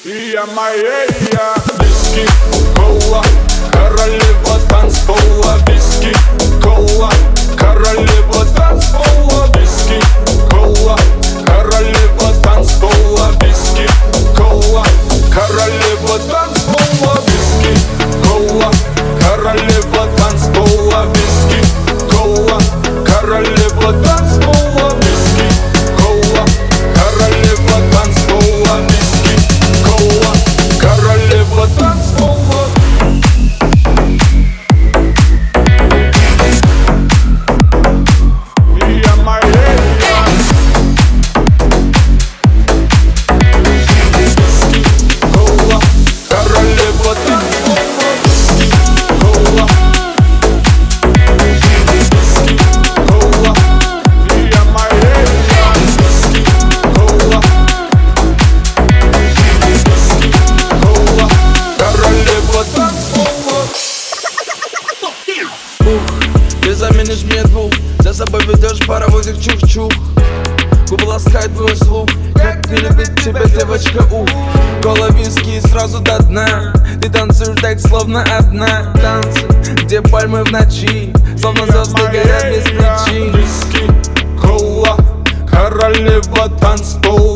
Я моя, виски, кола, королева танцпола. Виски, кола, королева танцпола. Виски, кола, королева танцпола. Виски, кола, королева танцпола. Виски, кола, королева танцпола. Виски, кола, королева танцпола. Виски, кола, королева танцпола. Виски, кола, королева танцпола. Я моя. Виски, кола, королева танцпола. Виски, кола. Виски, кола. Я моя. Виски, кола. Виски, кола, королева танцпола. Ты заменишь мне двух, за собой ведешь паровозик чух-чух. Губы ласкает твой слух, как не любит тебя девочка, ух. Кола, виски сразу до дна. Ты танцуешь так, словно одна. Танцы, где пальмы в ночи, словно звезды горят без причин. Виски, кола, королева танцпола.